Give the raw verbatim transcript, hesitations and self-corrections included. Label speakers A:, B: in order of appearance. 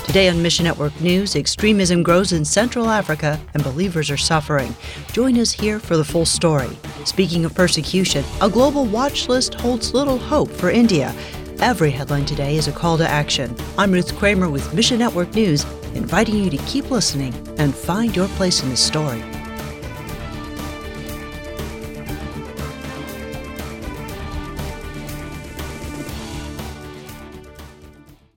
A: Today on Mission Network News, extremism grows in Central Africa and believers are suffering. Join us here for the full story. Speaking of persecution, a global watch list holds little hope for India. Every headline today is a call to action. I'm Ruth Kramer with Mission Network News, inviting you to keep listening and find your place in the story.